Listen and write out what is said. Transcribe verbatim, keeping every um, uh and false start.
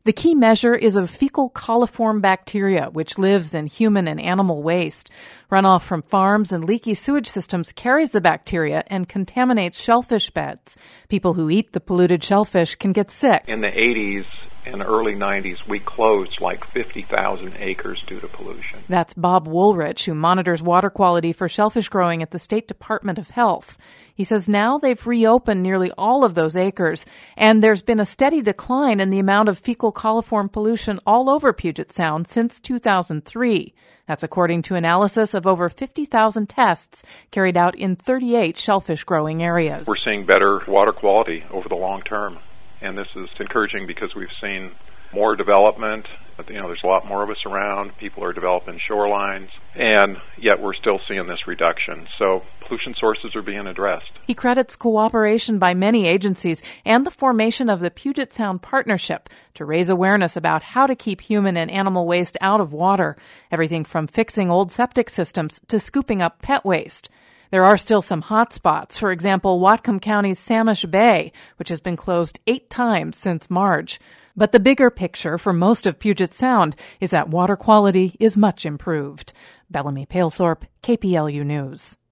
The key measure is of fecal coliform bacteria, which lives in human and animal waste. Runoff from farms and leaky sewage systems carries the bacteria and contaminates shellfish beds. People who eat the polluted shellfish can get sick. In the eighties and early nineties, we closed like fifty thousand acres due to pollution. That's Bob Woolrich, who monitors water quality for shellfish growing at the State Department of Health. He says now they've reopened nearly all of those acres, and there's been a steady decline in the amount of fecal coliform pollution all over Puget Sound since two thousand three. That's according to analysis of over fifty thousand tests carried out in thirty-eight shellfish growing areas. We're seeing better water quality over the long term, and this is encouraging because we've seen more development. You know, there's a lot more of us around. People are developing shorelines, and yet we're still seeing this reduction. So pollution sources are being addressed. He credits cooperation by many agencies and the formation of the Puget Sound Partnership to raise awareness about how to keep human and animal waste out of water, everything from fixing old septic systems to scooping up pet waste. There are still some hot spots. For example, Whatcom County's Samish Bay, which has been closed eight times since March. But the bigger picture for most of Puget Sound is that water quality is much improved. Bellamy Palethorpe, K P L U News.